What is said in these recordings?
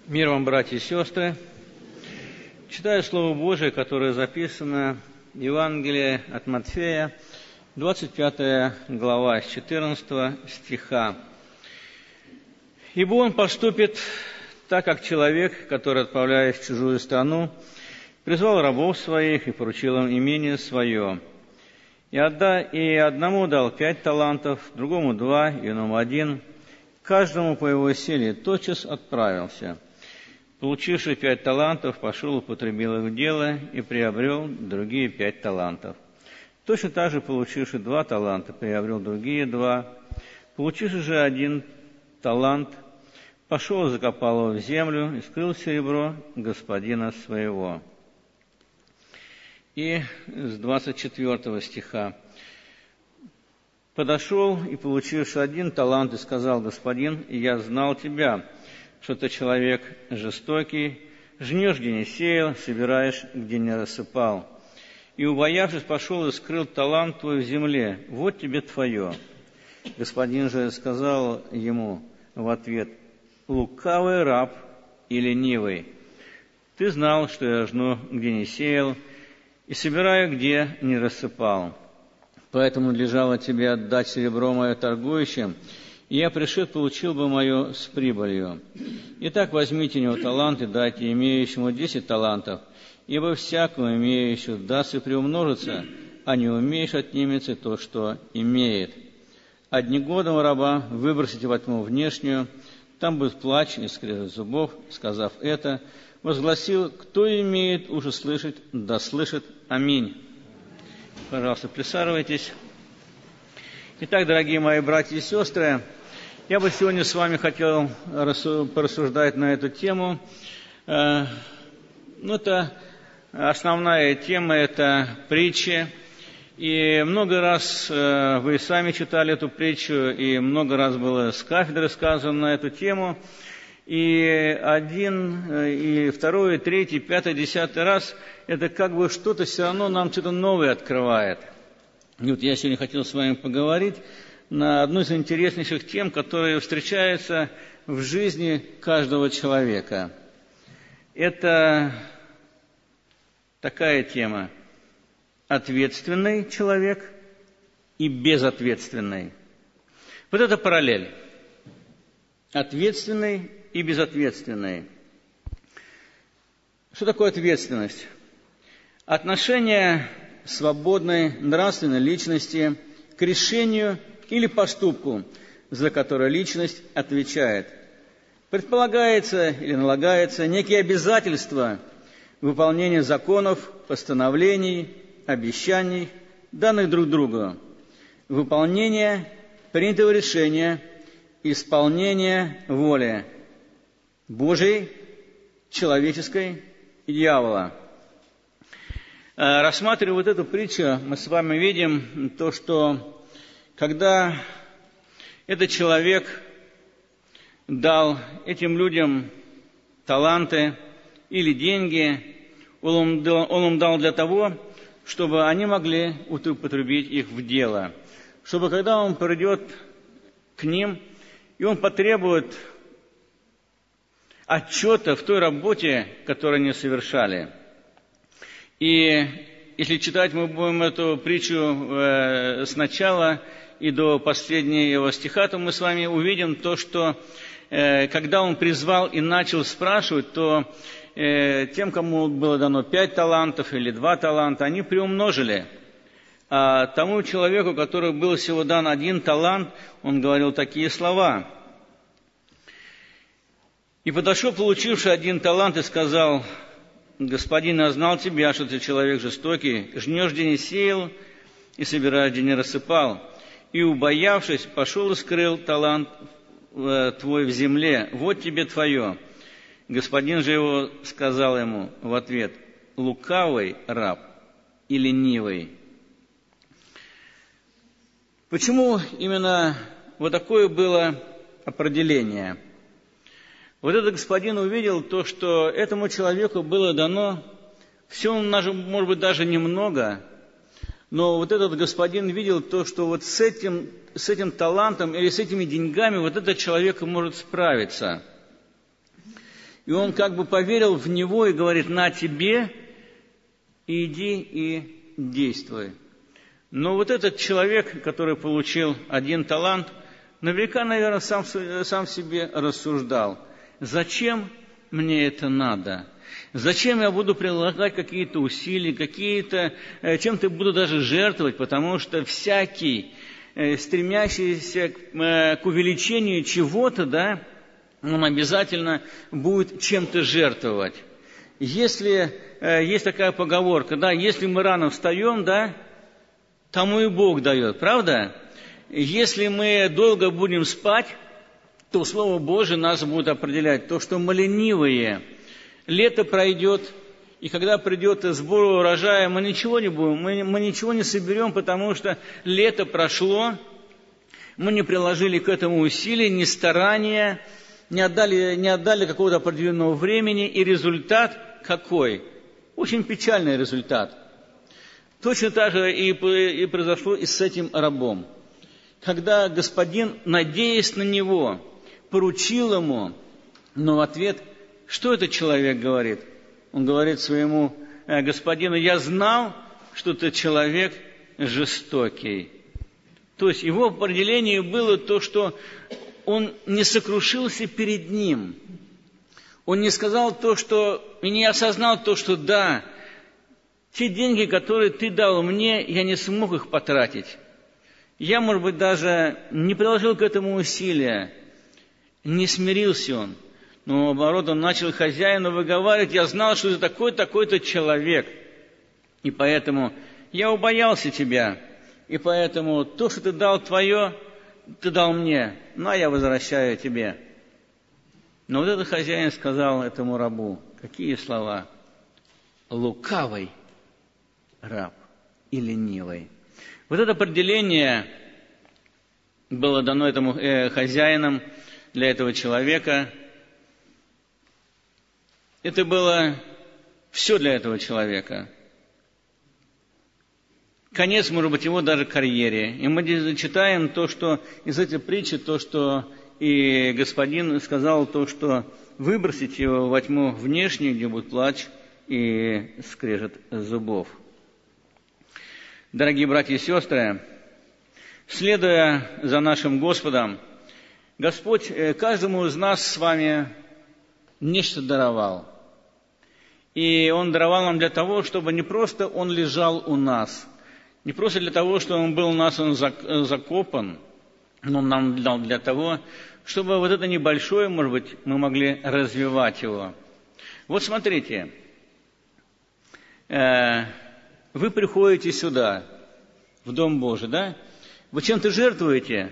Мир вам, братья и сестры. Читаю Слово Божие, которое записано в Евангелии от Матфея, 25 глава, с 14 стиха. «Ибо он поступит так, как человек, который, отправляясь в чужую страну, призвал рабов своих и поручил им имение свое. И одному дал 5 талантов, другому 2, иному 1, каждому по его силе, тотчас отправился. Получивший 5 талантов, пошел, употребил их в дело и приобрел другие 5 талантов. Точно так же, получивший 2 таланта, приобрел другие 2. Получивший же 1 талант, пошел и закопал его в землю и скрыл серебро господина своего». И с 24 стиха. «Подошел и, получивший 1 талант, и сказал: Господин, я знал тебя, что ты человек жестокий, жнешь, где не сеял, собираешь, где не рассыпал. И, убоявшись, пошел и скрыл талант твой в земле. Вот тебе твое. Господин же сказал ему в ответ: лукавый раб и ленивый, ты знал, что я жну, где не сеял, и собираю, где не рассыпал. Поэтому надлежало тебе отдать серебро мое торгующим, и я, пришед, получил бы мое с прибылью. Итак, возьмите у него талант и дайте имеющему 10 талантов, ибо всякому имеющему даст и приумножится, а не умеешь отнимется то, что имеет. А днегодного раба выбросите во тьму внешнюю, там будет плач и скрежет зубов». Сказав это, возгласил: кто имеет уши слышать, да слышит. Аминь. Пожалуйста, присаживайтесь. Итак, дорогие мои братья и сестры, я бы сегодня с вами хотел порассуждать на эту тему. Это основная тема, это притчи. И много раз вы сами читали эту притчу, и много раз было с кафедры сказано на эту тему. И 1, и 2, и 3, и 5, 10 раз это как бы что-то все равно нам что-то новое открывает. И вот я сегодня хотел с вами поговорить на одну из интереснейших тем, которые встречаются в жизни каждого человека. Это такая тема: ответственный человек и безответственный. Вот это параллель. Ответственный и безответственный. Что такое ответственность? Отношение свободной нравственной личности к решению или поступку, за которое личность отвечает. Предполагается или налагается некие обязательства выполнения законов, постановлений, обещаний, данных друг другу, выполнение принятого решения, исполнение воли Божией, человеческой и дьявола. Рассматривая вот эту притчу, мы с вами видим то, что когда этот человек дал этим людям таланты или деньги, он им дал для того, чтобы они могли употребить их в дело, чтобы когда он придет к ним, и он потребует отчета в той работе, которую они совершали. И если читать мы будем эту притчу с начала и до последнего стиха, то мы с вами увидим то, что когда он призвал и начал спрашивать, то тем, кому было дано 5 талантов или 2 таланта, они приумножили. А тому человеку, которому был всего дан 1 талант, он говорил такие слова: «И подошел, получивший 1 талант, и сказал: Господин, я знал тебя, что ты человек жестокий, жнешь, где не сеял, и собираешь, где не рассыпал. И, убоявшись, пошел и скрыл талант твой в земле. Вот тебе твое. Господин же его сказал ему в ответ: лукавый раб и ленивый». Почему именно вот такое было определение? Вот этот господин увидел то, что этому человеку было дано все, может быть, даже немного, но вот этот господин видел то, что вот с этим талантом или с этими деньгами вот этот человек может справиться. И он как бы поверил в него и говорит: на тебе, иди и действуй. Но вот этот человек, который получил 1 талант, наверняка, наверное, сам себе рассуждал: зачем мне это надо? Зачем я буду прилагать какие-то усилия, чем-то буду даже жертвовать, потому что всякий, стремящийся к увеличению чего-то, да, он обязательно будет чем-то жертвовать. Если есть такая поговорка, да, если мы рано встаем, да, тому и Бог дает, правда? Если мы долго будем спать, то Слово Божие нас будет определять. То, что мы ленивые, лето пройдет, и когда придет сбор урожая, мы ничего не будем, мы ничего не соберем, потому что лето прошло, мы не приложили к этому усилий, ни старания, не отдали какого-то определенного времени, и результат какой? Очень печальный результат. Точно так же и произошло и с этим рабом. Когда господин, надеясь на него, поручил ему, но в ответ, что этот человек говорит? Он говорит своему господину: я знал, что ты человек жестокий. То есть его определение было то, что он не сокрушился перед ним. Он не сказал то, что, и не осознал то, что да, те деньги, которые ты дал мне, я не смог их потратить. Я, может быть, даже не приложил к этому усилия. Не смирился он. Но, наоборот, он начал хозяину выговаривать: я знал, что ты такой-то человек. И поэтому я убоялся тебя. И поэтому то, что ты дал твое, ты дал мне, а я возвращаю тебе. Но вот этот хозяин сказал этому рабу какие слова? Лукавый раб и ленивый. Вот это определение было дано этому хозяинам для этого человека. Это было все для этого человека. Конец, может быть, его даже карьере. И мы читаем то, что из этой притчи, то, что и господин сказал, то, что выбросить его во тьму внешнюю, где будет плач и скрежет зубов. Дорогие братья и сестры, следуя за нашим Господом, Господь каждому из нас с вами нечто даровал. И Он даровал нам для того, чтобы не просто Он лежал у нас, не просто для того, чтобы Он был у нас закопан, но Он нам дал для того, чтобы вот это небольшое, может быть, мы могли развивать его. Вот смотрите, вы приходите сюда, в Дом Божий, да? Вы чем-то жертвуете?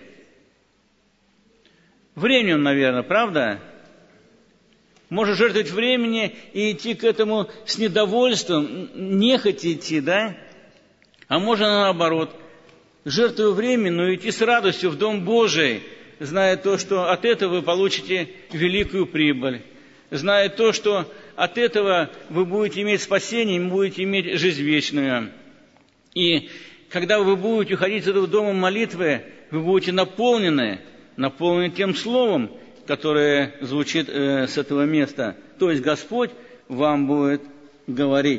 Временем, наверное, правда? Можно жертвовать времени и идти к этому с недовольством, нехотя идти, да? А можно наоборот, жертвуя временем, но идти с радостью в Дом Божий, зная то, что от этого вы получите великую прибыль, зная то, что от этого вы будете иметь спасение, будете иметь жизнь вечную. И когда вы будете уходить из этого дома молитвы, вы будете наполнены тем словом, которое звучит с этого места. То есть Господь вам будет говорить.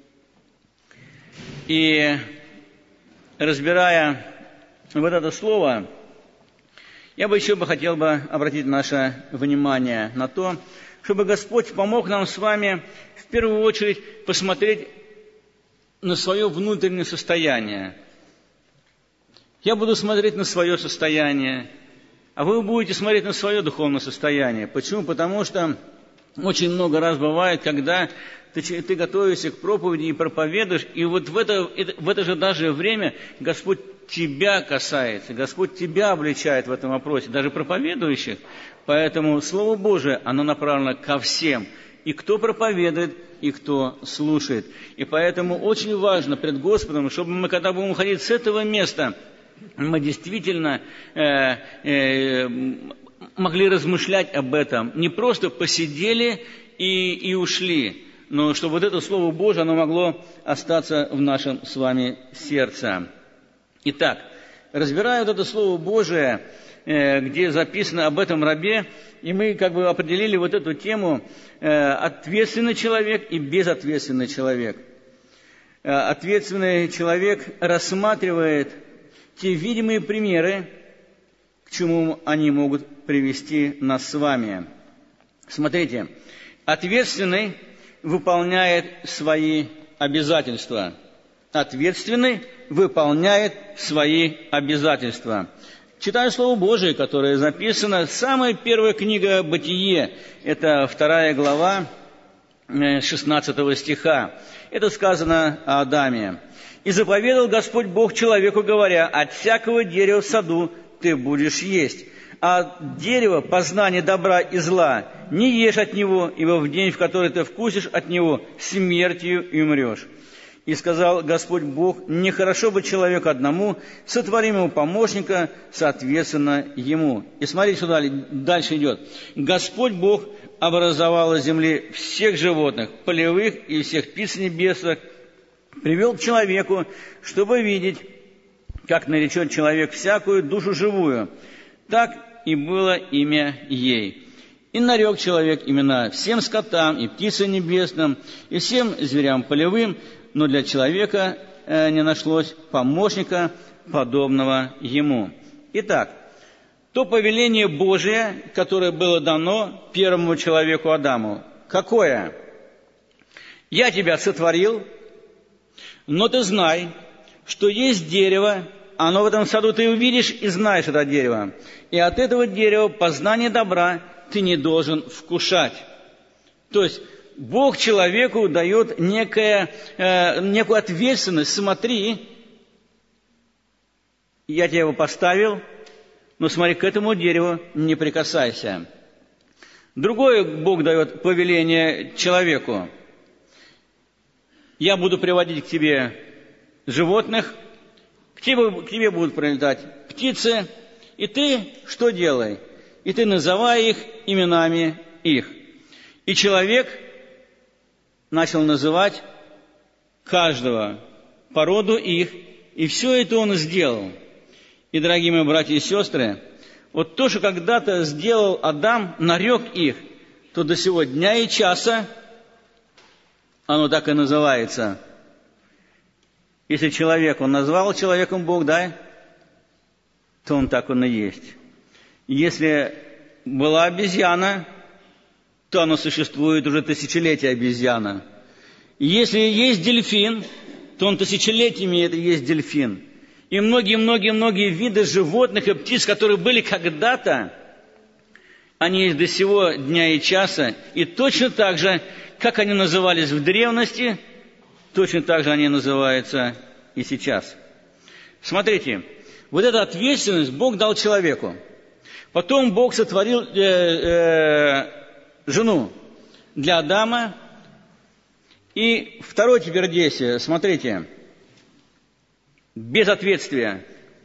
И разбирая вот это слово, я бы еще хотел обратить наше внимание на то, чтобы Господь помог нам с вами в первую очередь посмотреть на свое внутреннее состояние. Я буду смотреть на свое состояние, а вы будете смотреть на свое духовное состояние. Почему? Потому что очень много раз бывает, когда ты готовишься к проповеди и проповедуешь, и вот в это же даже время Господь тебя касается, Господь тебя обличает в этом вопросе, даже проповедующих. Поэтому Слово Божие, оно направлено ко всем, и кто проповедует, и кто слушает. И поэтому очень важно пред Господом, чтобы мы, когда будем уходить с этого места, мы действительно могли размышлять об этом. Не просто посидели и ушли, но чтобы вот это Слово Божие, оно могло остаться в нашем с вами сердце. Итак, разбирая вот это Слово Божие, где записано об этом рабе, и мы как бы определили вот эту тему ответственный человек и безответственный человек. Ответственный человек рассматривает те видимые примеры, к чему они могут привести нас с вами. Смотрите, ответственный выполняет свои обязательства. Ответственный выполняет свои обязательства. Читаю Слово Божие, которое записано, самая первая книга «Бытие», это 2 глава 16 стиха. Это сказано о Адаме. «И заповедал Господь Бог человеку, говоря, от всякого дерева в саду ты будешь есть, а от дерева познания добра и зла не ешь от него, ибо в день, в который ты вкусишь от него, смертью и умрешь. И сказал Господь Бог, нехорошо быть человеку одному, сотворим ему помощника, соответственно ему». И смотрите, сюда дальше идет. «Господь Бог образовал из земли всех животных, полевых и всех птиц небесных, привел к человеку, чтобы видеть, как наречет человек всякую душу живую. Так и было имя ей. И нарек человек имена всем скотам и птицам небесным, и всем зверям полевым, но для человека не нашлось помощника, подобного ему». Итак, то повеление Божие, которое было дано первому человеку Адаму, какое? «Я тебя сотворил, но ты знай, что есть дерево, оно в этом саду ты увидишь и знаешь это дерево, и от этого дерева познания добра ты не должен вкушать». То есть Бог человеку дает некую ответственность. Смотри, я тебя его поставил, но смотри, к этому дереву не прикасайся. Другое Бог дает повеление человеку. «Я буду приводить к тебе животных, к тебе будут прилетать птицы, и ты что делай? И ты называй их именами их». И человек начал называть каждого по роду их, и все это он сделал. И, дорогие мои братья и сестры, вот то, что когда-то сделал Адам, нарек их, то до сего дня и часа оно так и называется. Если человек, он назвал человеком Бог, да, то он так он и есть. Если была обезьяна, то она существует уже тысячелетия обезьяна. Если есть дельфин, то он тысячелетиями это есть дельфин. И многие виды животных и птиц, которые были когда-то, они есть до сего дня и часа. И точно так же, как они назывались в древности, точно так же они называются и сейчас. Смотрите, вот эту ответственность Бог дал человеку. Потом Бог сотворил жену для Адама. И второе теперь действие, смотрите, безответственное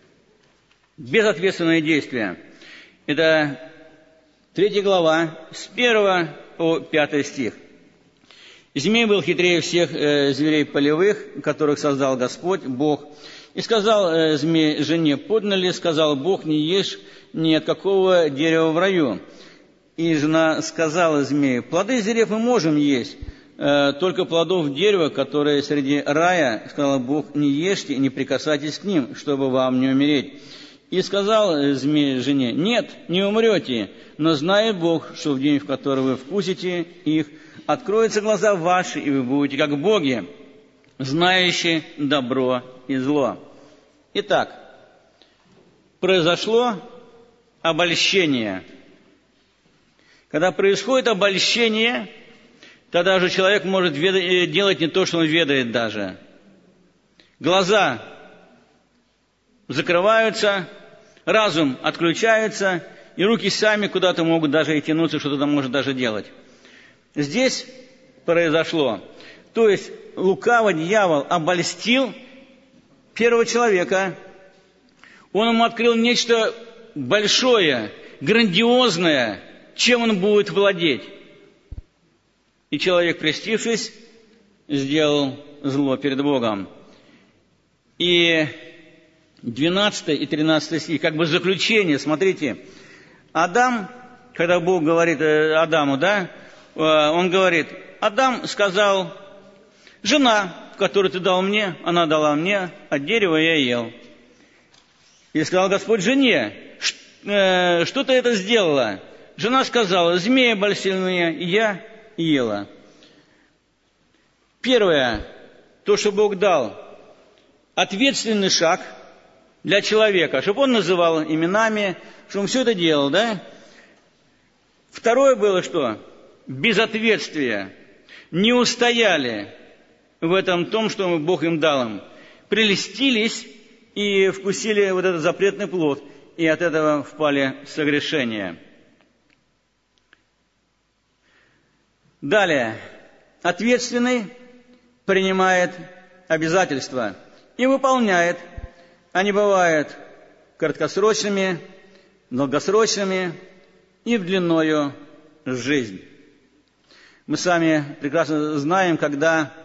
действие. Это 3 глава, с 1 по 5 стих. «Змей был хитрее всех зверей полевых, которых создал Господь, Бог. И сказал змей жене, подлинно ли, сказал Бог, не ешь ни от какого дерева в раю. И жена сказала змею, плоды из дерев мы можем есть, только плодов дерева, которые среди рая, сказал Бог, не ешьте и не прикасайтесь к ним, чтобы вам не умереть. И сказал змей жене, нет, не умрете, но знает Бог, что в день, в который вы вкусите их, откроются глаза ваши, и вы будете как боги, знающие добро и зло». Итак, произошло обольщение. Когда происходит обольщение, тогда же человек может делать не то, что он ведает даже. Глаза закрываются, разум отключается, и руки сами куда-то могут даже и тянуться, что-то там может даже делать. Здесь произошло. То есть лукавый дьявол обольстил первого человека. Он ему открыл нечто большое, грандиозное, чем он будет владеть. И человек, прельстившись, сделал зло перед Богом. И 12 и 13 стих, как бы заключение. Смотрите, Адам, когда Бог говорит Адаму, да, он говорит, Адам сказал, жена, которую ты дал мне, она дала мне, от дерева я ел. И сказал Господь жене, что ты это сделала? Жена сказала, змея бросил меня, и я ела. Первое, то, что Бог дал, ответственный шаг для человека, чтобы он называл именами, чтобы он все это делал, да? Второе было что? Безответствие. Не устояли в этом том, что Бог им дал им. Прелестились и вкусили вот этот запретный плод, и от этого впали в согрешение. Далее. Ответственный принимает обязательства и выполняет. Они бывают краткосрочными, долгосрочными и в длинную жизнь. Мы с вами прекрасно знаем, когда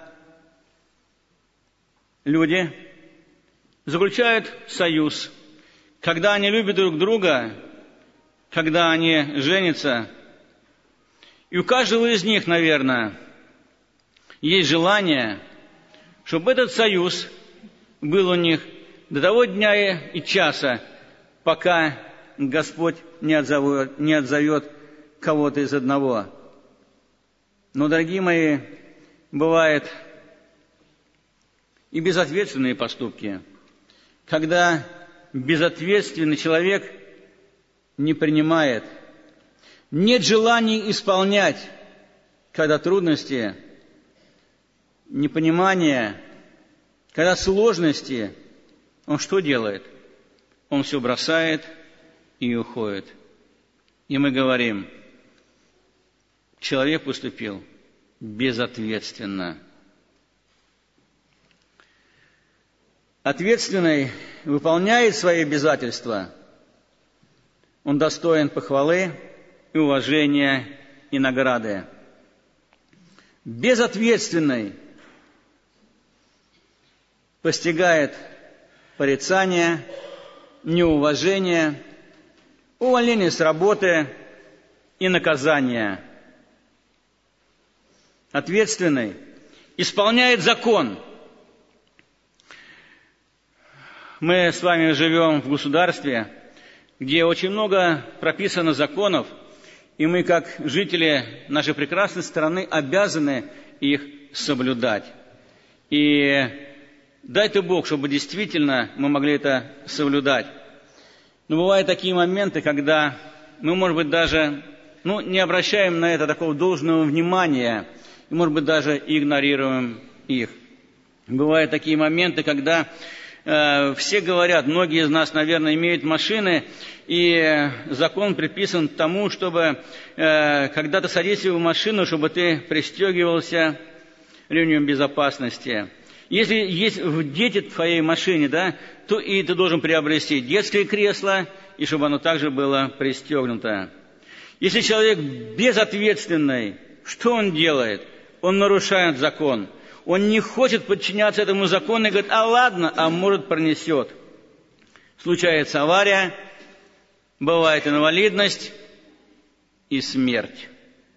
люди заключают союз, когда они любят друг друга, когда они женятся, и у каждого из них, наверное, есть желание, чтобы этот союз был у них до того дня и часа, пока Господь не отзовет кого-то из одного. Но, дорогие мои, бывают и безответственные поступки, когда безответственный человек не принимает, нет желания исполнять, когда трудности, непонимание, когда сложности, он что делает? Он все бросает и уходит. И мы говорим, человек поступил безответственно. Ответственный выполняет свои обязательства, он достоин похвалы и уважения и награды. Безответственный постигает порицание, неуважение, увольнение с работы и наказание. Ответственный исполняет закон. Мы с вами живем в государстве, где очень много прописано законов, и мы, как жители нашей прекрасной страны, обязаны их соблюдать. И дай-то Бог, чтобы действительно мы могли это соблюдать. Но бывают такие моменты, когда мы, может быть, даже не обращаем на это такого должного внимания, и, может быть, даже игнорируем их. Бывают такие моменты, когда все говорят, многие из нас, наверное, имеют машины, и закон приписан тому, чтобы, когда ты садишься в машину, чтобы ты пристегивался ремнем безопасности. Если есть дети в твоей машине, да, то и ты должен приобрести детское кресло, и чтобы оно также было пристегнуто. Если человек безответственный, что он делает? Он нарушает закон. Он не хочет подчиняться этому закону и говорит, ладно, может пронесет. Случается авария, бывает инвалидность и смерть.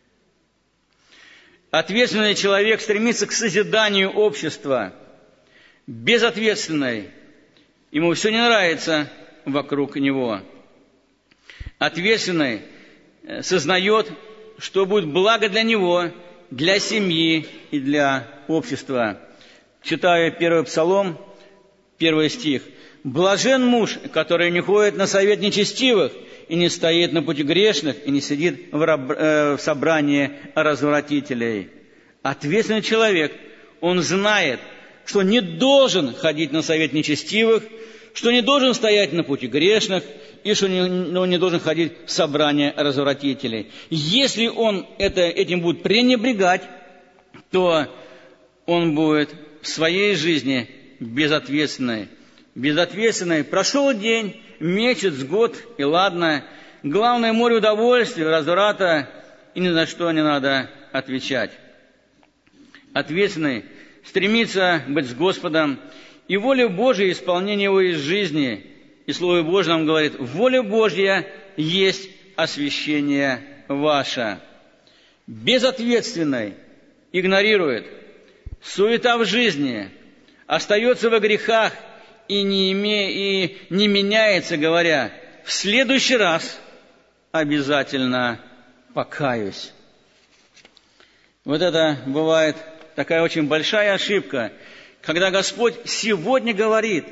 Ответственный человек стремится к созиданию общества. Безответственный, ему все не нравится вокруг него. Ответственный сознает, что будет благо для него, для семьи и для общества. Читаю 1 Псалом, 1 стих. «Блажен муж, который не ходит на совет нечестивых, и не стоит на пути грешных, и не сидит в собрании развратителей». Ответственный человек, он знает, что не должен ходить на совет нечестивых, что не должен стоять на пути грешных, и что он не должен ходить в собрание развратителей. Если он этим будет пренебрегать, то он будет в своей жизни безответственный. Безответственный. Прошел день, месяц, год, и ладно. Главное, море удовольствия, разврата, и ни за что не надо отвечать. Ответственный стремится быть с Господом И воля Божия, исполнение его из жизни. И Слово Божье нам говорит: воля Божья есть освящение ваше. Безответственный игнорирует, суета в жизни, остается во грехах и не меняется, говоря: в следующий раз обязательно покаюсь. Вот это бывает такая очень большая ошибка, когда Господь сегодня говорит: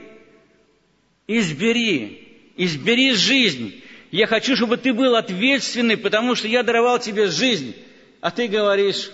избери жизнь. Я хочу, чтобы ты был ответственный, потому что я даровал тебе жизнь. А ты говоришь: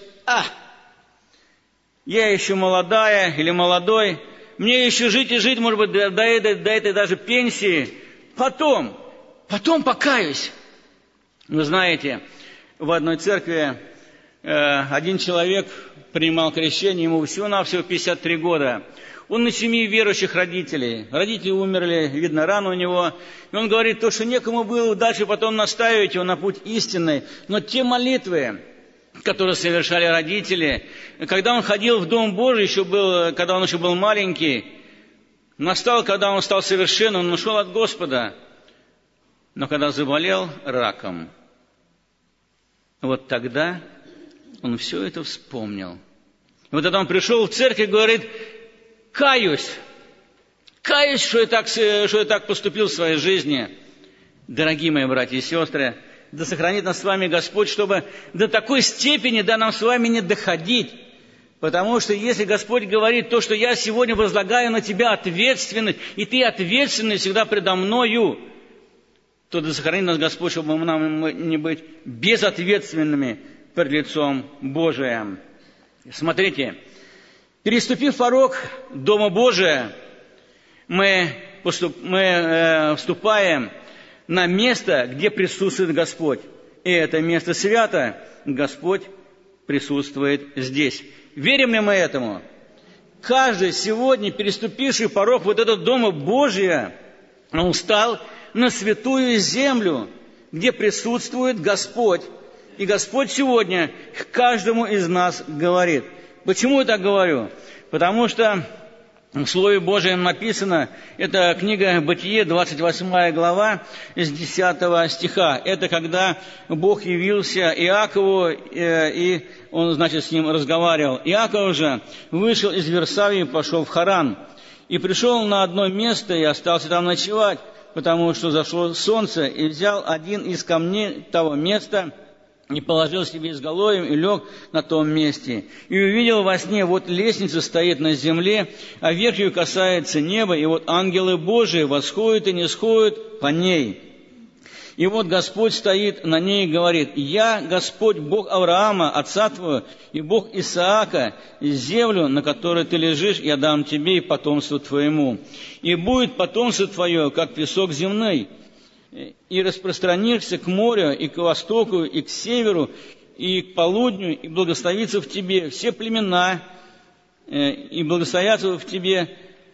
я еще молодая или молодой, мне еще жить и жить, может быть, до этой даже пенсии. Потом покаюсь. Вы знаете, в одной церкви один человек принимал крещение, ему всего-навсего 53 года. Он на семье верующих родителей. Родители умерли, видно, рано у него. И он говорит, что некому было дальше потом наставить его на путь истинный. Но те молитвы, которые совершали родители, когда он ходил в Дом Божий, когда он еще был маленький, настал, когда он стал совершенным, он ушел от Господа. Но когда заболел раком, вот тогда он все это вспомнил. И вот тогда он пришел в церковь и говорит: каюсь, что я так поступил в своей жизни. Дорогие мои братья и сестры, да сохранит нас с вами Господь, чтобы до такой степени нам с вами не доходить. Потому что если Господь говорит то, что я сегодня возлагаю на тебя ответственность, и ты ответственный всегда предо мною, то да сохранит нас Господь, чтобы нам не быть безответственными пред лицом Божиим. Смотрите, переступив порог Дома Божия, мы вступаем на место, где присутствует Господь. И это место свято, Господь присутствует здесь. Верим ли мы этому? Каждый сегодня, переступивший порог вот этого Дома Божия, он встал на святую землю, где присутствует Господь. И Господь сегодня к каждому из нас говорит. Почему я так говорю? Потому что в Слове Божьем написано, это книга Бытие, 28 глава, с 10 стиха. Это когда Бог явился Иакову, и он, с ним разговаривал. Иаков же вышел из Вирсавии и пошел в Харан. И пришел на одно место и остался там ночевать, потому что зашло солнце, и взял один из камней того места, и положил себе изголовьем, и лег на том месте. И увидел во сне, вот лестница стоит на земле, а верх ее касается неба, и вот ангелы Божии восходят и нисходят по ней. И вот Господь стоит на ней и говорит: «Я, Господь, Бог Авраама, отца твоего, и Бог Исаака, и землю, на которой ты лежишь, я дам тебе и потомству твоему. И будет потомство твое, как песок земный, и распространишься к морю, и к востоку, и к северу, и к полудню, и благословится в тебе все племена, и благословятся в тебе,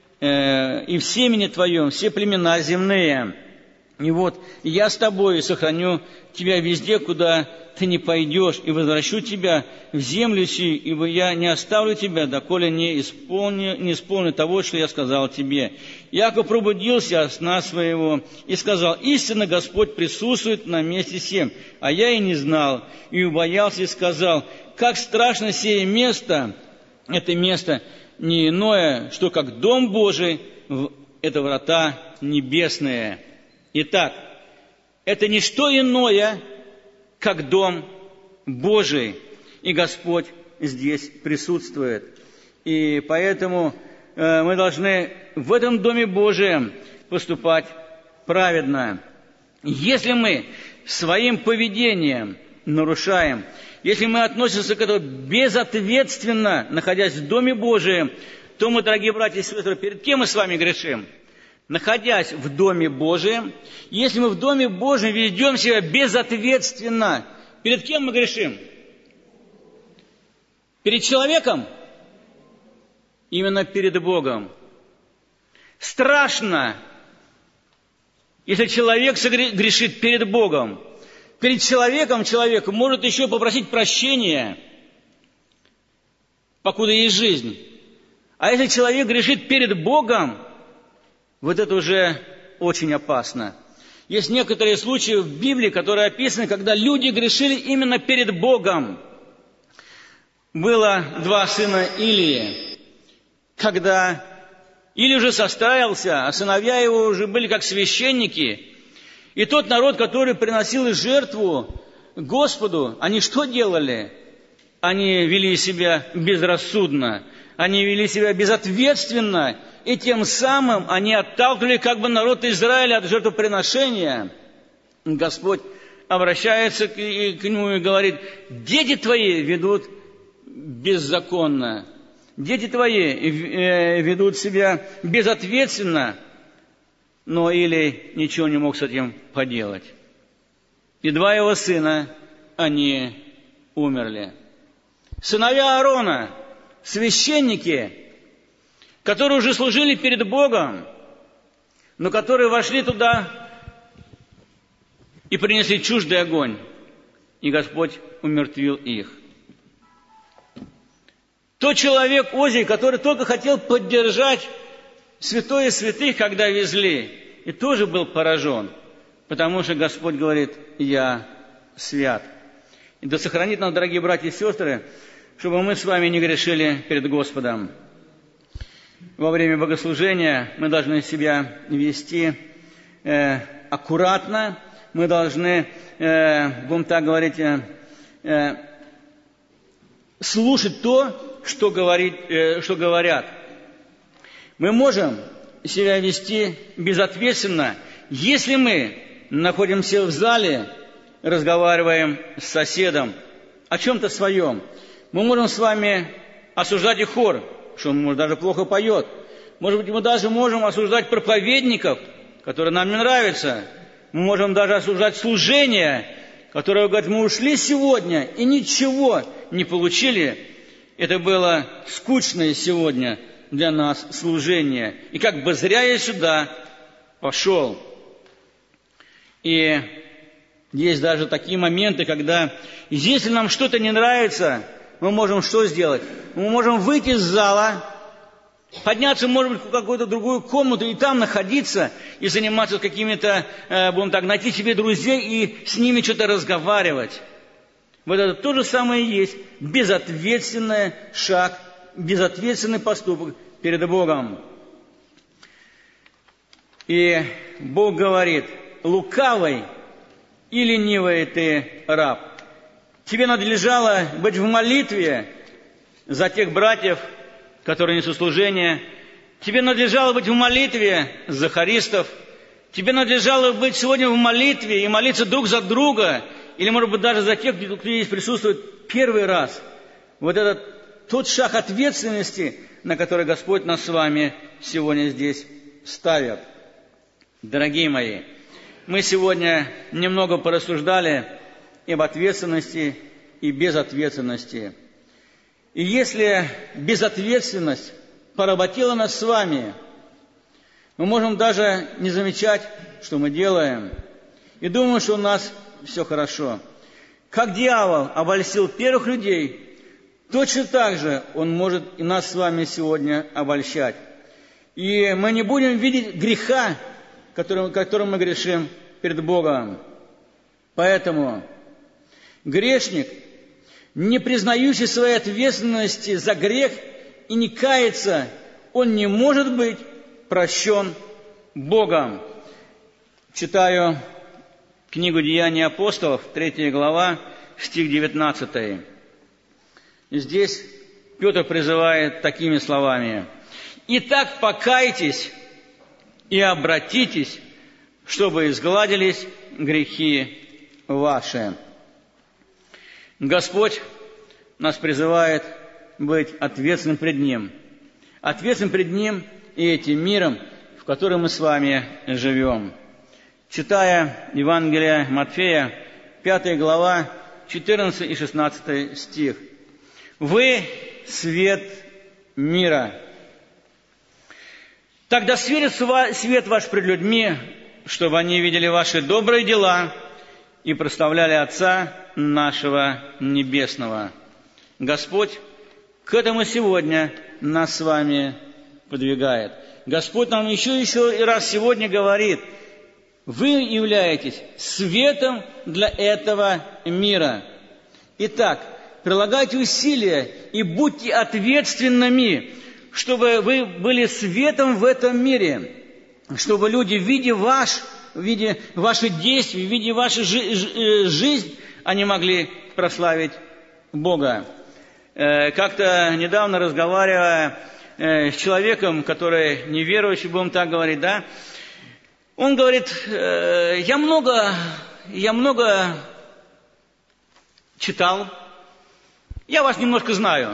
и в семени твоем все племена земные. И вот я с тобой и сохраню тебя везде, куда ты не пойдешь, и возвращу тебя в землю сию, ибо я не оставлю тебя, доколе не исполню того, что я сказал тебе». Иаков пробудился от сна своего и сказал: «Истинно Господь присутствует на месте сем, а я и не знал, и убоялся, и сказал: как страшно сие место, это место не иное, что как Дом Божий, это врата небесные». Итак, это не что иное, как Дом Божий, и Господь здесь присутствует. И поэтому мы должны в этом Доме Божием поступать праведно. Если мы своим поведением нарушаем, если мы относимся к этому безответственно, находясь в Доме Божием, то мы, дорогие братья и сестры, перед кем мы с вами грешим? Находясь в Доме Божием, если мы в Доме Божьем ведем себя безответственно, перед кем мы грешим? Перед человеком? Именно перед Богом. Страшно, если человек грешит перед Богом. Перед человеком человек может еще попросить прощения, покуда есть жизнь. А если человек грешит перед Богом, вот это уже очень опасно. Есть некоторые случаи в Библии, которые описаны, когда люди грешили именно перед Богом. Было 2 сына Илии, когда Илия уже состарился, а сыновья его уже были как священники. И тот народ, который приносил жертву Господу, они что делали? Они вели себя безрассудно, они вели себя безответственно, и тем самым они отталкивали как бы народ Израиля от жертвоприношения. Господь обращается к нему и говорит: дети твои ведут беззаконно, дети твои ведут себя безответственно. Но Илий ничего не мог с этим поделать. И 2 его сына, они умерли. Сыновья Аарона, священники, которые уже служили перед Богом, но которые вошли туда и принесли чуждый огонь, и Господь умертвил их. Тот человек Озий, который только хотел поддержать святое святых, когда везли, и тоже был поражен, потому что Господь говорит: я свят. И да сохранит нас, дорогие братья и сестры, чтобы мы с вами не грешили перед Господом. Во время богослужения мы должны себя вести аккуратно, мы должны, будем так говорить, слушать то, что говорят. Мы можем себя вести безответственно, если мы находимся в зале, разговариваем с соседом о чем-то своем. Мы можем с вами осуждать и хор, что он, может, даже плохо поет. Может быть, мы даже можем осуждать проповедников, которые нам не нравятся. Мы можем даже осуждать служение, которое, говорит, мы ушли сегодня и ничего не получили. Это было скучное сегодня для нас служение. И как бы зря я сюда пошел. И есть даже такие моменты, когда, если нам что-то не нравится, мы можем что сделать? Мы можем выйти из зала, подняться, может быть, в какую-то другую комнату и там находиться и заниматься какими-то, будем так, найти себе друзей и с ними что-то разговаривать. Вот это то же самое и есть безответственный шаг, безответственный поступок перед Богом. И Бог говорит: лукавый и ленивый ты раб. Тебе надлежало быть в молитве за тех братьев, которые несут служение. Тебе надлежало быть в молитве за хористов. Тебе надлежало быть сегодня в молитве и молиться друг за друга. Или, может быть, даже за тех, кто здесь присутствует первый раз. Вот это тот шаг ответственности, на который Господь нас с вами сегодня здесь ставит. Дорогие мои, мы сегодня немного порассуждали и об ответственности, и безответственности. И если безответственность поработила нас с вами, мы можем даже не замечать, что мы делаем, и думаем, что у нас все хорошо. Как дьявол обольстил первых людей, точно так же он может и нас с вами сегодня обольщать. И мы не будем видеть греха, которым мы грешим перед Богом. Поэтому грешник, не признающий своей ответственности за грех и не кается, он не может быть прощен Богом. Читаю книгу «Деяния апостолов», 3 глава, стих 19. И здесь Петр призывает такими словами: «Итак, покайтесь и обратитесь, чтобы изгладились грехи ваши». Господь нас призывает быть ответственным пред Ним. Ответственным пред Ним и этим миром, в котором мы с вами живем. Читая Евангелие Матфея, 5 глава, 14 и 16 стих. «Вы – свет мира. Тогда светит свет ваш пред людьми, чтобы они видели ваши добрые дела и прославляли Отца нашего Небесного». Господь к этому сегодня нас с вами подвигает. Господь нам еще раз сегодня говорит: вы являетесь светом для этого мира. Итак, прилагайте усилия и будьте ответственными, чтобы вы были светом в этом мире, чтобы люди, видя ваши действия, видя вашу жизнь, они могли прославить Бога. Как-то недавно разговаривая с человеком, который неверующий, будем так говорить, да, он говорит: я много читал, я вас немножко знаю.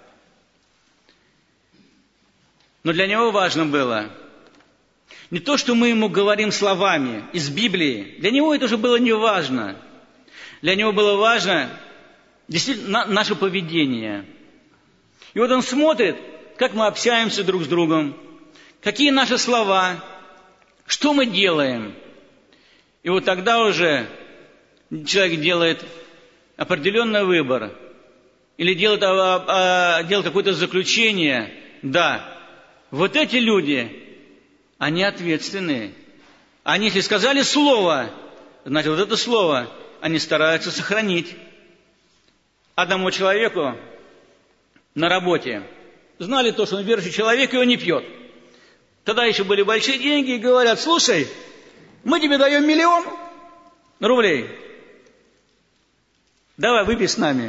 Но для него важно было не то, что мы ему говорим словами из Библии. Для него это уже было не важно. Для него было важно действительно наше поведение. И вот он смотрит, как мы общаемся друг с другом, какие наши слова, что мы делаем. И вот тогда уже человек делает определенный выбор или делает какое-то заключение: да, вот эти люди, они ответственные. Они, если сказали слово, значит, вот это слово они стараются сохранить. Одному человеку на работе знали то, что он верующий человек, и он не пьет. Тогда еще были большие деньги, и говорят: слушай, мы тебе даем 1 000 000 рублей. Давай, выпей с нами.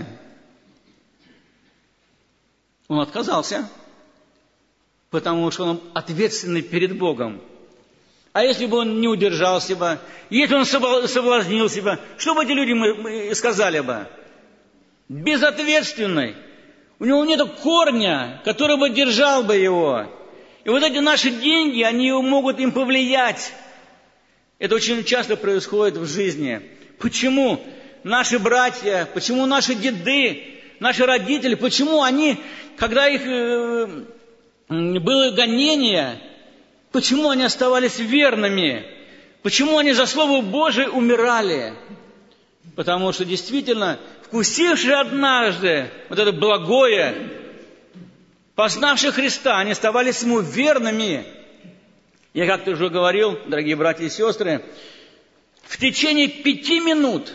Он отказался, потому что он ответственный перед Богом. А если бы он не удержался бы, если он соблазнился бы, что бы эти люди сказали бы? Безответственный. У него нет корня, который бы держал бы его. И вот эти наши деньги, они могут им повлиять. Это очень часто происходит в жизни. Почему наши братья, почему наши деды, наши родители, почему они, когда их было гонение, почему они оставались верными? Почему они за Слово Божие умирали? Потому что действительно, вкусившие однажды вот это благое, познавшие Христа, они оставались Ему верными. Я как-то уже говорил, дорогие братья и сестры, в течение 5 минут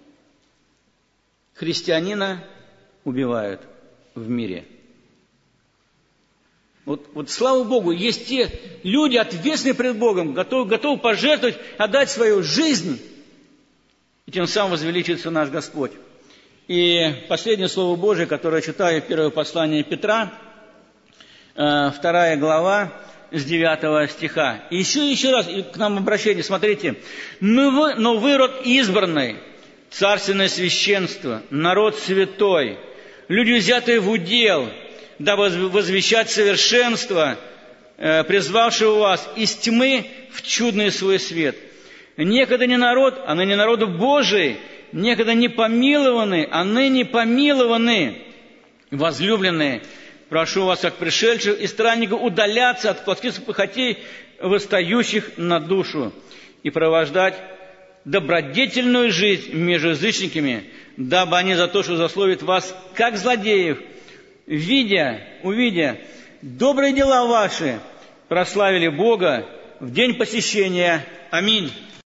христианина убивают в мире. Вот слава Богу, есть те люди, ответственные перед Богом, готовы пожертвовать, отдать свою жизнь, и тем самым возвеличится наш Господь. И последнее Слово Божие, которое читаю, первое послание Петра, 2 глава, с 9 стиха. И еще раз к нам обращение, смотрите. «Но вы род избранный, царственное священство, народ святой, люди, взятые в удел, дабы возвещать совершенство, призвавшего вас из тьмы в чудный свой свет. Некогда не народ, а ныне народ Божий, некогда не помилованы, а ныне помилованы. Возлюбленные, прошу вас, как пришельцев и странников, удаляться от плотских похотей, восстающих на душу, и провождать добродетельную жизнь между язычниками, дабы они за то, что засловят вас, как злодеев, увидя добрые дела ваши, прославили Бога в день посещения. Аминь».